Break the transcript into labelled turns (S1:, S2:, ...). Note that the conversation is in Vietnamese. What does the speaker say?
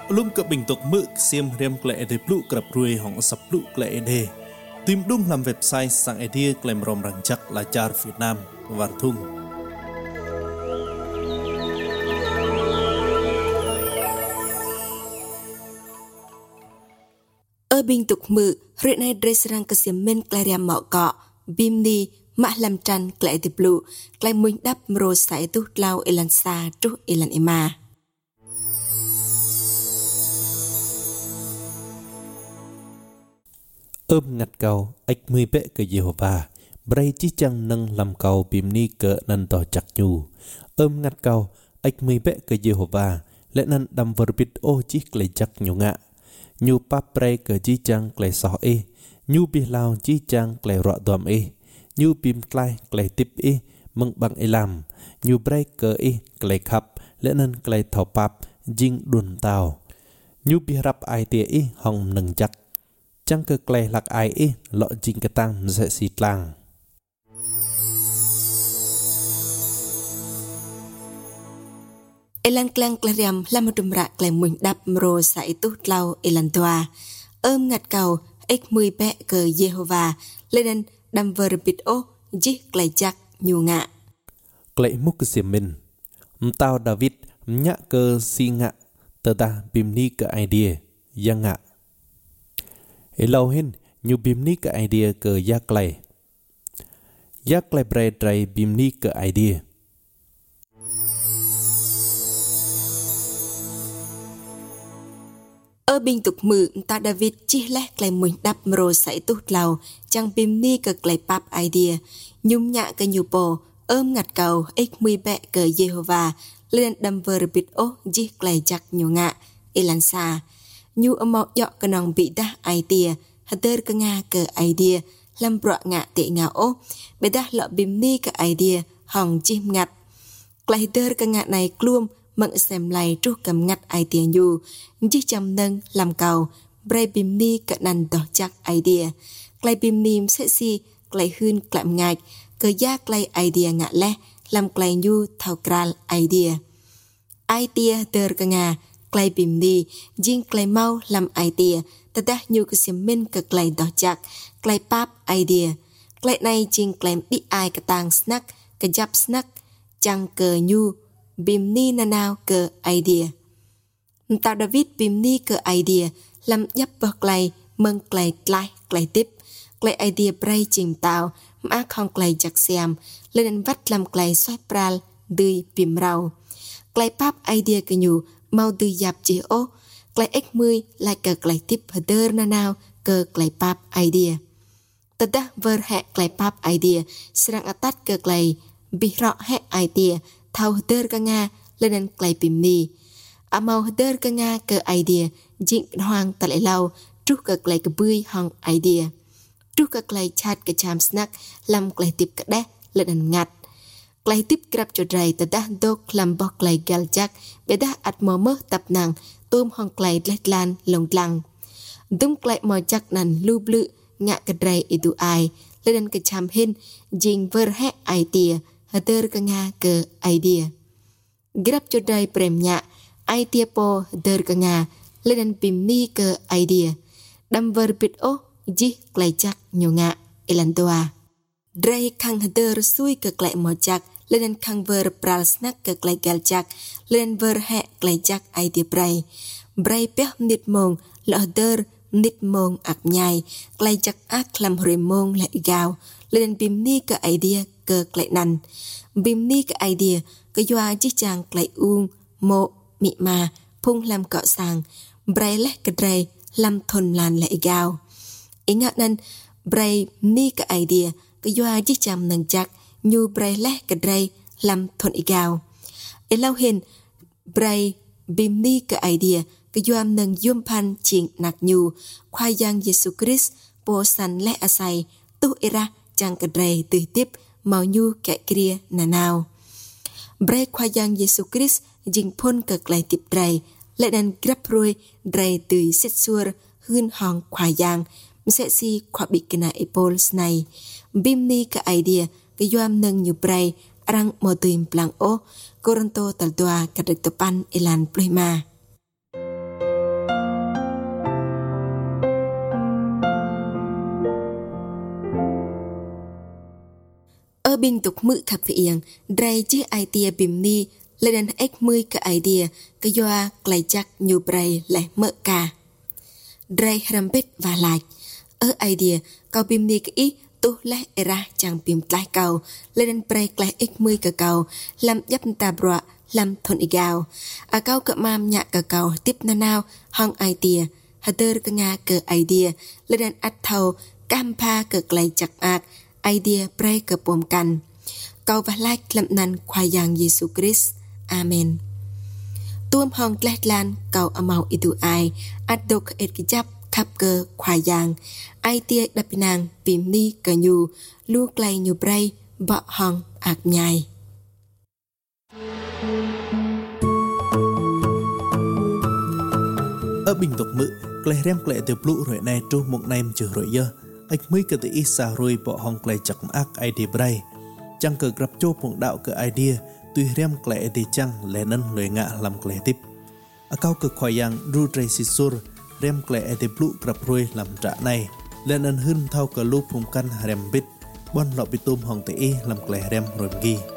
S1: Lum ke bình tục mực xiêm riêng lệ để lụ cặp ruồi hỏng sập lụ lệ đề tìm đúng làm website sang idea claim rom răng chắc là char Việt Nam và thung
S2: ở bình tục mực rưỡi này dress răng cái xiêm men claria mọ cọ bim ni mã làm tràn lệ để lụ claim mình đắp mro sải tu lao elan sa tu elan ema
S1: ngặt cầu ếch mươi bệ cơ Jehovah bray chi chăng nâng làm cầu bìm ni cỡ năn tỏ chặt nhu ngặt cầu ếch mươi bệ cơ Jehovah lẽ năn đâm vợ bít ô chi klei chặt nhu ngạ nhu pap bray cơ chi chăng klei sọ e nhu bi lao chi chăng klei rọ đom e nhu bìm klei klei tip e mừng bằng e làm nhu bray cơ e klei khap lẽ năn klei thọ pap jing đun tàu nhu bi rap ai tia e hong nâng chặt chẳng cơ klei lạc ai e lọ jing cái tăng sẽ xịt lang
S2: elan klang klariam lam đùm rạ klei mình đắp mro sải tu lao elan toa ngặt cầu ếch mươi bẹ cờ Jehovah lên đâm vợ bịt ô dí klei chặt nhu ngạ
S1: klei muk xiêm min tao David nhã cơ si ngạ tờ ta bìm ni cơ idea yang ngạ lâu hen nhu bìm ni cơ idea cơ yak klei bray dray bìm ni cơ idea
S2: ở bình tục mực ta David chỉ lẽ klei mình đắp mro sải tu lao chẳng bìm ni cơ klei pap idea nhung nhạ cơ nhu po ngặt cầu ếch mươi bẹ cờ Jehovah lên đâm vợ bịt ô dí klei chặt nhu ngạ elan sa nhu mọ dọ cơ nòng bị đa idea hader cơ nga cơ idea làm bọa ngạ tệ ngạ ô bê đa lọ bìm ni cơ idea hòng chim ngặt klei hader cơ ngạ này clum mận xem lại trúc cầm ngặt idea nhu chỉ chăm nâng làm cầu bray bìm ni cơ năn đỏ chắc idea klei bìm ni sẽ si klei hưn klạm ngạch cơ gia klei idea ngạ lẽ làm klei nhu thao kral idea der cơ nga klei bìm ni jing klei mau làm idea tada nhu cơ xiêm min cơ klei đỏ chắc klei pap idea klei này jing klei bị ai cơ tang snack cơ jap snack chăng cơ nhu bìm ni nanao cơ idea tao David bìm ni cơ idea làm dắp bờ klei mừng klei tlai klei tip klei idea bray chìm tao má không klei chặt xem lên vắt làm klei xoay pral đuôi bìm rau klei pap idea cơ nhu mau từ dạp chỉ ô klei x10 lại cơ klei tip hader nanao cơ klei pap idea tada ver hẹ klei pap idea serang atat cơ klei bi rọ hẹ idea thao hader cơ nga lên klei bìm ni mau hader cơ nga cơ idea jing hoang ta lại lau trúc cơ klei cơ bươi hong idea trúc cơ klei chat cơ cham snack làm klei tip cơ đe lên ngặt klei tip grab cho dray tada dok làm bok klei gal jack beda at mơ mơ tập nàng tôm hong klei lết lan lồng lăng dum klei mò chắc nàn lu blự ngạ cơ dray itu ai lên cơ cham hin jing ver he idea hader cơ nga cơ idea grab cho dray prem nhạ idea po hader cơ nga lên bìm ni cơ idea đâm ver bit ô ji klei chắc nhu ngạ elan toa dray khang hader sui cơ klei mò chắc lên khang ver pral snack cơ klei gal chắc lên ver he klei chắc idea bray peh nit mong lọ hader nit mong ạc nhai klei chắc ác làm hồi mong lại gao lên bìm ni cơ idea cơ klei năn bìm ni cơ idea cơ doa chỉ chàng klei uông mộ mị ma phung làm cọ sàng bray leh cơ dray làm thôn lan lại gao ý ngạc nên bray ni cơ idea cơ doa chỉ chăm nâng chắc nhu bray leh cơ dray làm thôn gao ý lâu hình bray bìm ni cơ idea cơ doa nâng yum pan ching nạc nhu khoai giang Jesus Christ po san leh asai tu era chang cơ dray từ tiếp màu nhu kẻ kia nà nào bray khoai giang Jesus Christ jing phôn cơ klei tip dray lại đàn grab ruồi dray từ set suar hưn hong khoai giang sẽ si khoa bị cái này Apple này bim ni cái idea cái doam nâng như bray rang mò tìm plang o Coronto tal doa cái được tập an elan prima ở bên tục mự khắp phiền dây chiếc idea bìm ni lên đến x10 cái idea cái doa lại chắc nhiều bray lại mỡ cả dây ram bít và lại ở idea cầu bìm ni cái ý tu lại ra chẳng bìm lại cầu lên đến bray lại x10 cái cầu làm dấp ta bọa làm thuận ý gạo à cao cỡ mam nhạc cả cầu tiếp na nào hong idea hạt tơ cái nga cỡ idea lên đến ắt thầu cam pa cỡ lại chặt ạc idea bray cỡ bồm cằn cầu và like làm năn khoai giang Giêsu Christ Amen tuôm hong lách lan cầu amau itu ai ắt độc et cái chấp khắp cỡ khoai giang idea đập nàng bìm ni cỡ nhu lu clay nhu bray bọ hong ạc nhai
S1: ở bình tục mự clay rem clay từ blue rồi này tru một nem chữ rồi giờ ách mới cái tự isa rồi bỏ hong clay chặt ác idea bray chẳng cờ gặp chỗ phong đạo cái idea tuy rem clay thì chẳng lẽ nân lời ngạ làm clay tiếp ở cao cực khoai yang ru tray sisur rem clay thì blue gặp rồi làm trả này lẽ nân hơn thao cờ lu phong căn rem bit bon lọ bị tôm hong tự làm clay rem rồi ghi